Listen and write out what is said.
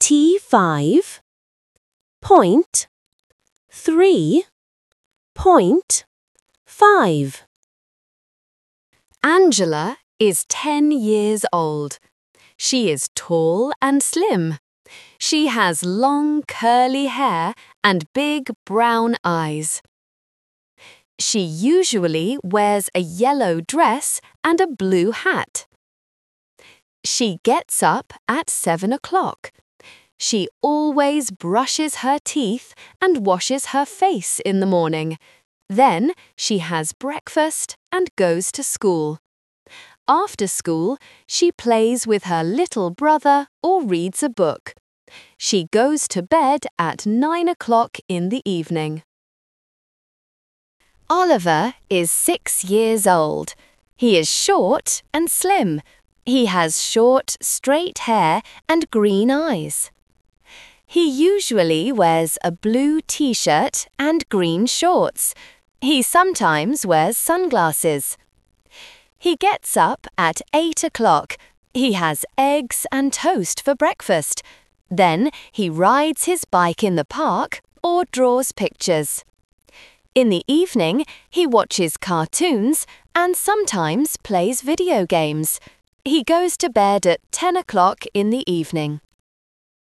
T5.3.5. Angela is 10 years old. She is tall and slim. She has long curly hair and big brown eyes. She usually wears a yellow dress and a blue hat. She gets up at 7 o'clock. She always brushes her teeth and washes her face in the morning. Then she has breakfast and goes to school. After school, she plays with her little brother or reads a book. She goes to bed at 9 o'clock in the evening. Oliver is 6 years old. He is short and slim. He has short, straight hair and green eyes. He usually wears a blue t-shirt and green shorts. He sometimes wears sunglasses. He gets up at 8 o'clock. He has eggs and toast for breakfast. Then he rides his bike in the park or draws pictures. In the evening, he watches cartoons and sometimes plays video games. He goes to bed at 10 o'clock in the evening.